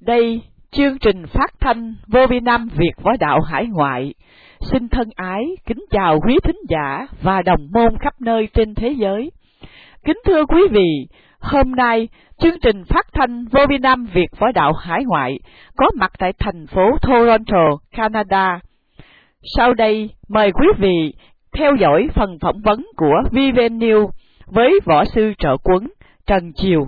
Đây, chương trình phát thanh Vô Vi Nam Việt Võ Đạo Hải Ngoại xin thân ái kính chào quý thính giả và đồng môn khắp nơi trên thế giới. Kính thưa quý vị, hôm nay chương trình phát thanh Vô Vi Nam Việt Võ Đạo Hải Ngoại có mặt tại thành phố Toronto, Canada. Sau đây, mời quý vị theo dõi phần phỏng vấn của VVN News với võ sư Trợ Quấn Trần Chiều.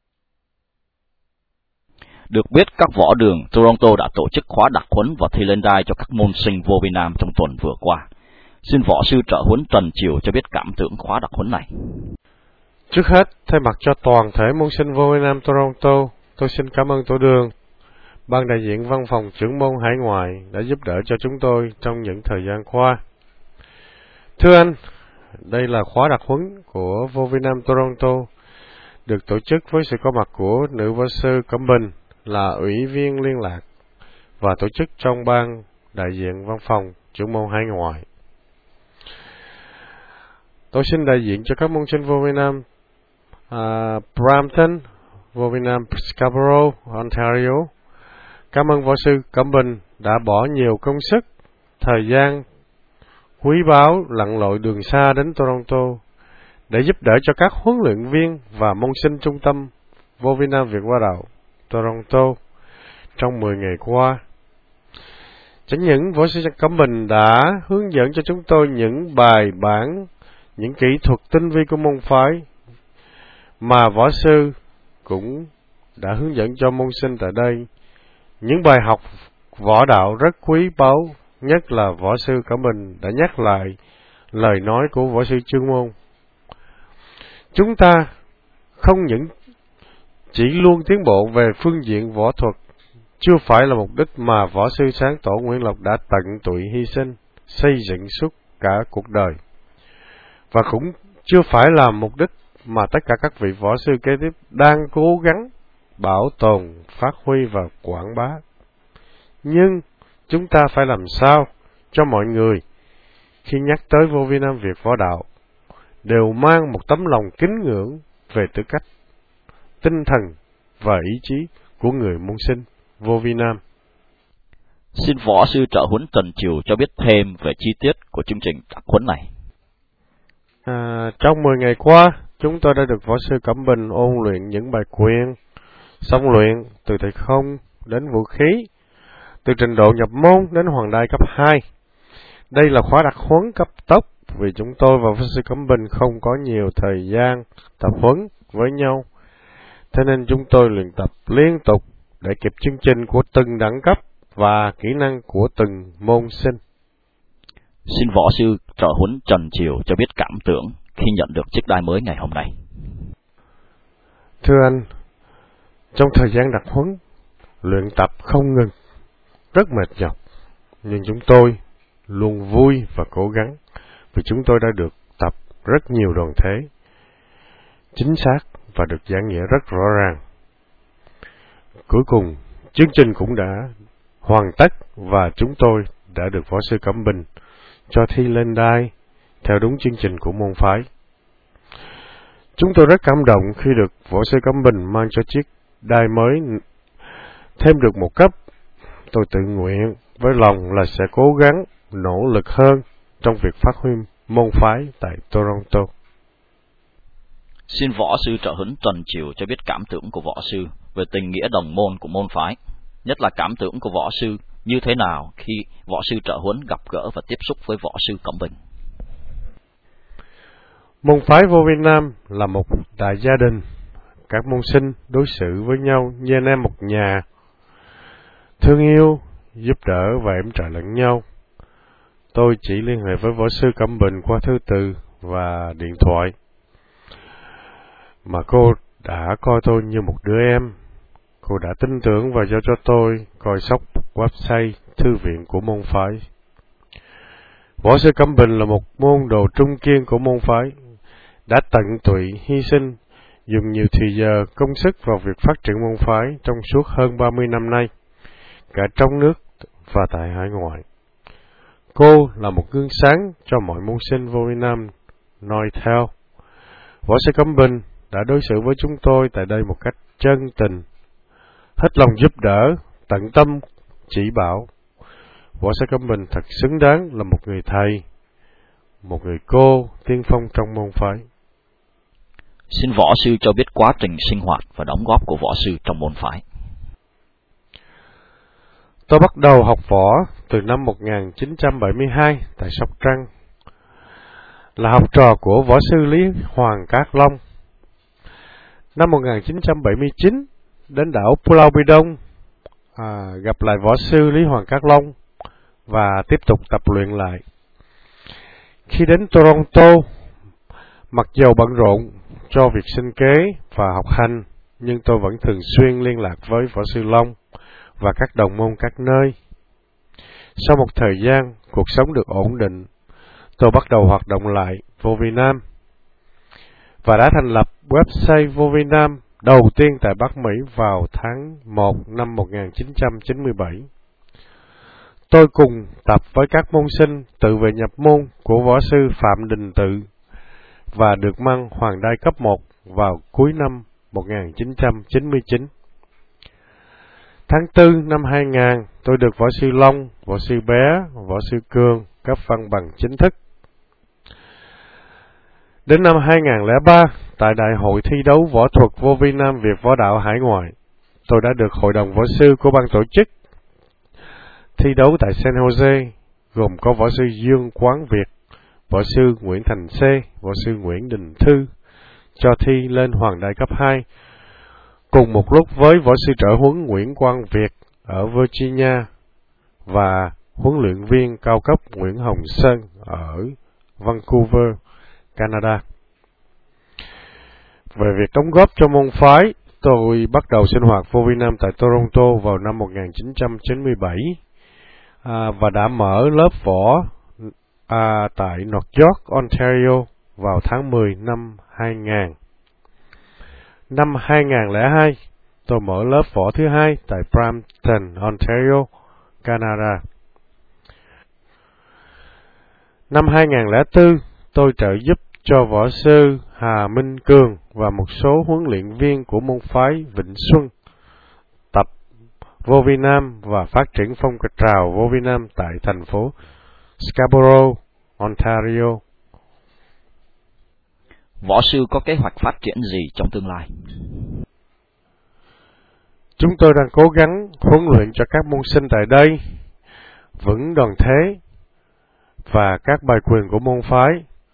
Được biết, các võ đường Toronto đã tổ chức khóa đặc huấn và thi lên đai cho các môn sinh vô vi nam trong tuần vừa qua. Xin võ sư Trợ huấn Trần Chiều cho biết cảm tưởng khóa đặc huấn này. Trước hết, thay mặt cho toàn thể môn sinh vô vi nam Toronto, tôi xin cảm ơn tổ đường, ban đại diện văn phòng trưởng môn hải ngoại đã giúp đỡ cho chúng tôi trong những thời gian qua. Thưa anh, đây là khóa đặc huấn của vô vi nam Toronto, được tổ chức với sự có mặt của nữ võ sư Cẩm Bình là ủy viên liên lạc và tổ chức trong ban đại diện văn phòng trưởng môn hải ngoại. Tôi xin đại diện cho các môn sinh vô vi nam Brampton, vô vi nam Scarborough, Ontario. Cảm ơn võ sư Cẩm Bình đã bỏ nhiều công sức, thời gian quý báu lặn lội đường xa đến Toronto để giúp đỡ cho các huấn luyện viên và môn sinh trung tâm vô vi nam Việt Võ Đạo Toronto trong 10 ngày qua. Chẳng những võ sư Cẩm Bình đã hướng dẫn cho chúng tôi những bài bản, những kỹ thuật tinh vi của môn phái, mà võ sư cũng đã hướng dẫn cho môn sinh tại đây những bài học võ đạo rất quý báu, nhất là võ sư Cẩm Bình đã nhắc lại lời nói của võ sư Chương Môn. Chúng ta không những chỉ luôn tiến bộ về phương diện võ thuật, chưa phải là mục đích mà võ sư Sáng Tổ Nguyễn Lộc đã tận tụy hy sinh, xây dựng suốt cả cuộc đời. Và cũng chưa phải là mục đích mà tất cả các vị võ sư kế tiếp đang cố gắng bảo tồn, phát huy và quảng bá. Nhưng chúng ta phải làm sao cho mọi người khi nhắc tới vô vi nam Việt Võ Đạo đều mang một tấm lòng kính ngưỡng về tư cách, tinh thần và ý chí của người môn sinh vô vi nam. Xin võ sư Trợ huấn Trần Chiều cho biết thêm về chi tiết của chương trình đặc huấn này. Trong 10 ngày qua, chúng tôi đã được võ sư Cẩm Bình ôn luyện những bài quyền, song luyện từ thời không đến vũ khí, từ trình độ nhập môn đến hoàng đai cấp 2. Đây là khóa đặc huấn cấp tốc vì chúng tôi và võ sư Cẩm Bình không có nhiều thời gian tập huấn với nhau. Thế nên chúng tôi luyện tập liên tục để kịp chương trình của từng đẳng cấp và kỹ năng của từng môn sinh. Xin võ sư Trợ huấn Trần Chiều cho biết cảm tưởng khi nhận được chiếc đai mới ngày hôm nay. Thưa anh, trong thời gian đặc huấn, luyện tập không ngừng, rất mệt nhọc, nhưng chúng tôi luôn vui và cố gắng vì chúng tôi đã được tập rất nhiều đoàn thế, chính xác và được giảng nghĩa rất rõ ràng. Cuối cùng, chương trình cũng đã hoàn tất và chúng tôi đã được võ sư Cẩm Bình cho thi lên đai theo đúng chương trình của môn phái. Chúng tôi rất cảm động khi được võ sư Cẩm Bình mang cho chiếc đai mới thêm được một cấp. Tôi tự nguyện với lòng là sẽ cố gắng nỗ lực hơn trong việc phát huy môn phái tại Toronto. Xin võ sư Trợ huấn Trần Chiều cho biết cảm tưởng của võ sư về tình nghĩa đồng môn của môn phái, nhất là cảm tưởng của võ sư như thế nào khi võ sư Trợ huấn gặp gỡ và tiếp xúc với võ sư Cẩm Bình. Môn phái vô vi nam là một đại gia đình, các môn sinh đối xử với nhau như anh em một nhà, thương yêu, giúp đỡ và êm trợ lẫn nhau. Tôi chỉ liên hệ với võ sư Cẩm Bình qua thư từ và điện thoại, mà cô đã coi tôi như một đứa em. Cô đã tin tưởng và giao cho tôi coi sóc website thư viện của môn phái. Võ sư Cẩm Bình là một môn đồ trung kiên của môn phái, đã tận tụy hy sinh, dùng nhiều thời giờ công sức vào việc phát triển môn phái trong suốt hơn 30 năm nay, cả trong nước và tại hải ngoại. Cô là một gương sáng cho mọi môn sinh vô vi nam noi theo. Võ sư Cẩm Bình đã đối xử với chúng tôi tại đây một cách chân tình, hết lòng giúp đỡ, tận tâm chỉ bảo. Võ sư Cẩm Bình thật xứng đáng là một người thầy, một người cô tiên phong trong môn phái. Xin võ sư cho biết quá trình sinh hoạt và đóng góp của võ sư trong môn phái. Tôi bắt đầu học võ từ năm 1972 tại Sóc Trăng, là học trò của võ sư Lý Hoàng Cát Long. Năm 1979, đến đảo Pulau Bidong, gặp lại võ sư Lý Hoàng Cát Long và tiếp tục tập luyện lại. Khi đến Toronto, mặc dầu bận rộn cho việc sinh kế và học hành, nhưng tôi vẫn thường xuyên liên lạc với võ sư Long và các đồng môn các nơi. Sau một thời gian, cuộc sống được ổn định, tôi bắt đầu hoạt động lại vô Vi Nam và đã thành lập website vô Vi Nam đầu tiên tại Bắc Mỹ vào tháng 1 năm 1997. Tôi cùng tập với các môn sinh tự về nhập môn của võ sư Phạm Đình Tự và được mang hoàng đai cấp 1 vào cuối năm 1999. Tháng 4 năm 2000, tôi được võ sư Long, võ sư Bé, võ sư Cương cấp văn bằng chính thức. Đến năm 2003, tại Đại hội thi đấu võ thuật vô Vi Nam Việt Võ Đạo Hải Ngoại, tôi đã được Hội đồng võ sư của ban tổ chức thi đấu tại San Jose, gồm có võ sư Dương Quán Việt, võ sư Nguyễn Thành C, võ sư Nguyễn Đình Thư, cho thi lên hoàng đai cấp 2, cùng một lúc với võ sư trợ huấn Nguyễn Quang Việt ở Virginia và huấn luyện viên cao cấp Nguyễn Hồng Sơn ở Vancouver, Canada. Về việc đóng góp cho môn phái, tôi bắt đầu sinh hoạt vô Vi Nam tại Toronto vào năm 1997 và đã mở lớp võ tại North York, Ontario vào tháng 10 năm 2000. Năm 2002, tôi mở lớp võ thứ hai tại Brampton, Ontario, Canada. Năm 2004, tôi trợ giúp cho võ sư Hà Minh Cường và một số huấn luyện viên của môn phái Vĩnh Xuân tập vô Vi Nam và phát triển phong trào vô Vi Nam tại thành phố Scarborough, Ontario. Võ sư có kế hoạch phát triển gì trong tương lai? Chúng tôi đang cố gắng huấn luyện cho các môn sinh tại đây vững đoàn thế và các bài quyền của môn phái,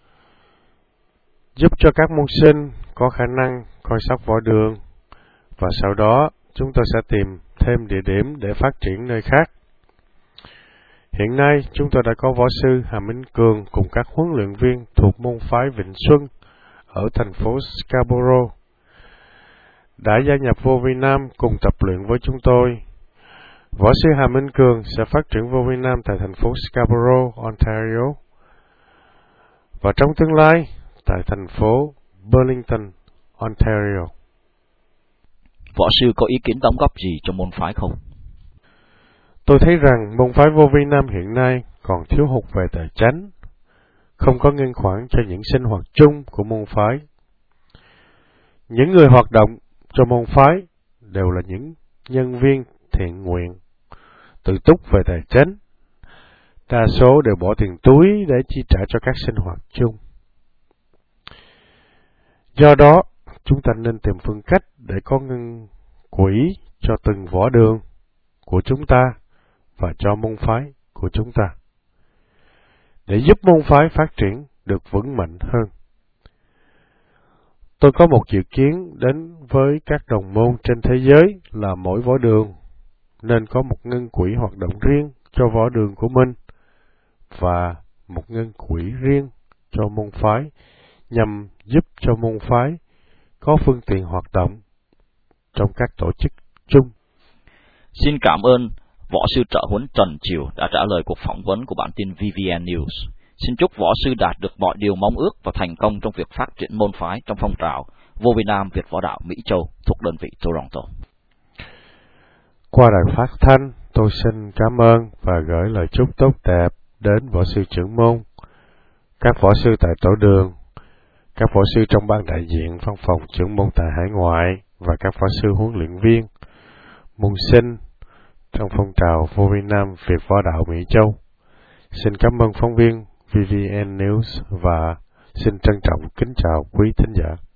giúp cho các môn sinh có khả năng coi sóc võ đường, và sau đó chúng tôi sẽ tìm thêm địa điểm để phát triển nơi khác. Hiện nay, chúng tôi đã có võ sư Hà Minh Cường cùng các huấn luyện viên thuộc môn phái Vĩnh Xuân ở thành phố Scarborough đã gia nhập vô Vi Nam cùng tập luyện với chúng tôi. Võ sư Hà Minh Cường sẽ phát triển vô Vi Nam tại thành phố Scarborough, Ontario, và trong tương lai tại thành phố Burlington, Ontario. Võ sư có ý kiến đóng góp gì cho môn phái không? Tôi thấy rằng môn phái vô Vi Nam hiện nay còn thiếu hụt về tài chánh, không có ngân khoản cho những sinh hoạt chung của môn phái. Những người hoạt động cho môn phái đều là những nhân viên thiện nguyện, tự túc về tài chánh. Đa số đều bỏ tiền túi để chi trả cho các sinh hoạt chung. Do đó, chúng ta nên tìm phương cách để có ngân quỹ cho từng võ đường của chúng ta và cho môn phái của chúng ta, để giúp môn phái phát triển được vững mạnh hơn. Tôi có một dự kiến đến với các đồng môn trên thế giới là mỗi võ đường nên có một ngân quỹ hoạt động riêng cho võ đường của mình và một ngân quỹ riêng cho môn phái, nhằm giúp cho môn phái có phương tiện hoạt động trong các tổ chức chung. Xin cảm ơn võ sư trợ huấn Trần Triều đã trả lời cuộc phỏng vấn của bản tin VVN News. Xin chúc võ sư đạt được mọi điều mong ước và thành công trong việc phát triển môn phái trong phong trào vô Vi Nam Việt Võ Đạo Mỹ Châu thuộc đơn vị Toronto. Qua đài phát thanh, tôi xin cảm ơn và gửi lời chúc tốt đẹp đến võ sư trưởng môn, các võ sư tại tổ đường, các võ sư trong ban đại diện văn phòng trưởng môn tại hải ngoại và các võ sư huấn luyện viên. môn sinh trong phong trào vô vi nam Việt Võ Đạo Mỹ Châu. Xin cảm ơn phóng viên VVN News và xin trân trọng kính chào quý thính giả.